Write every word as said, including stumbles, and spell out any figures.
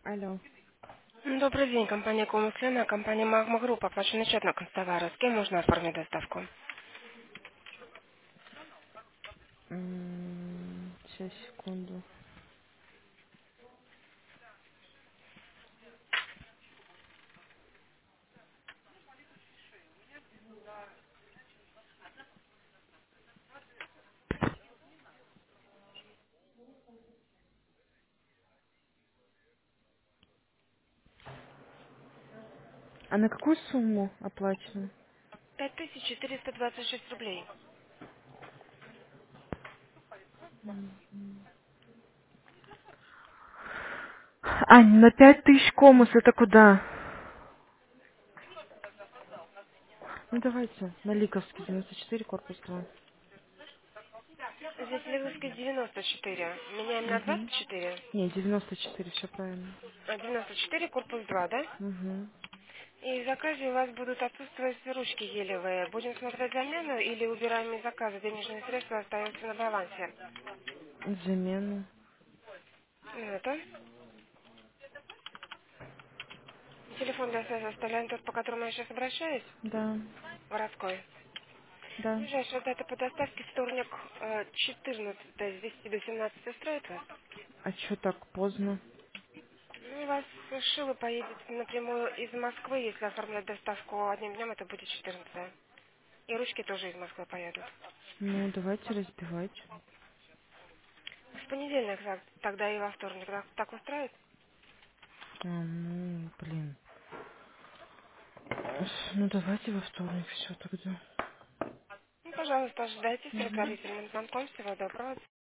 Алло. Добрый день, компания Комуслена, компания Магма Групп, оплаченный счет на констовары. С кем можно оформить доставку? М, Сейчас, секунду. А на какую сумму оплачено? пять тысяч четыреста двадцать шесть рублей. Ань, на пять тысяч комус, это куда? Ну давайте, на Ликовский, девяносто четыре, корпус два. Здесь Лиловский девяносто четыре. Меняем на Угу. двадцать четыре. Не, девяносто четыре, все правильно. А, девяносто четыре, корпус два, да? Угу. И в заказе у вас будут отсутствовать ручки гелевые. Будем смотреть замену или убираем из заказа? Денежные средства остаются на балансе. Замену. Это. Телефон для связи оставляем тот, по которому я сейчас обращаюсь. Да, Городской. да. Ближайшая дата по доставке вторник э, четырнадцатое с десяти до семнадцати устроит вас? А чё так поздно? Ну, у вас Шило поедет напрямую из Москвы, если оформлять доставку одним днем, это будет четырнадцатое. И ручки тоже из Москвы поедут. Ну, давайте разбивать. В понедельник так- тогда и во вторник. Так, так устраивает? А, ну, блин. Ну, давайте во вторник все тогда. Ну, пожалуйста, ожидайте с Угу. предварительным звонком. Всего доброго.